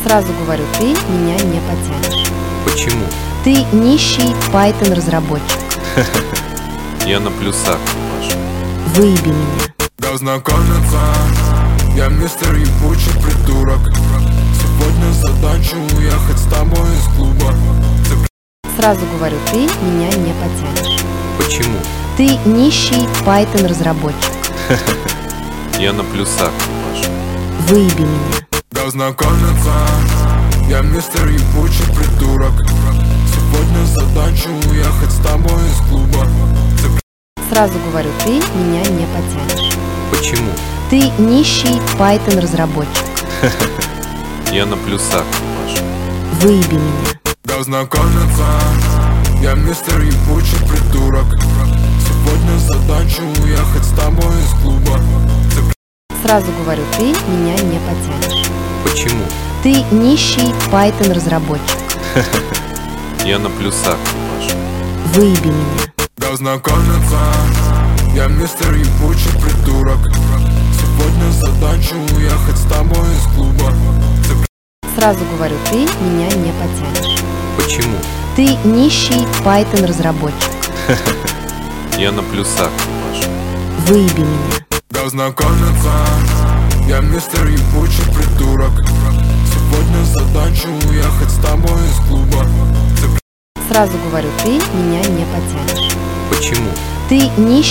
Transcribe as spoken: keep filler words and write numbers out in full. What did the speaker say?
Сразу говорю, ты меня не потянешь. Почему? Ты нищий Python разработчик. Я на плюсах, Паша. Выеби меня. Дал знакомиться, я мистер ебучий придурок. Сегодня задача уехать с тобой из клуба. Сразу говорю, ты меня не потянешь. Почему? Ты нищий Python разработчик. Я на плюсах, Паша. Выеби меня. Дал знакомиться, я мистер ебучий придурок. Сегодня задача уехать с тобой из клуба. Сразу говорю, ты меня не потянешь. Почему? Ты нищий Python разработчик. Я на плюсах, Паша. Выеби меня. Дал знакомиться, я мистер ебучий придурок. Сегодня задача уехать с тобой из клуба. Сразу говорю, ты меня не потянешь. Почему? Ты нищий Python разработчик. Я на плюсах, Паша. Выеби меня. Дал знакомиться, я мистер ебучий придурок. Сегодня задача уехать с тобой из клуба. Сразу говорю, ты меня не потянешь. Почему? Ты нищий Python разработчик. Я на плюсах, Паша. Выеби меня. Дал знакомиться, я мистер ебучий придурок. Сегодня задача уехать с тобой из клуба. Сразу говорю, ты меня не потянешь. Почему? Ты нищий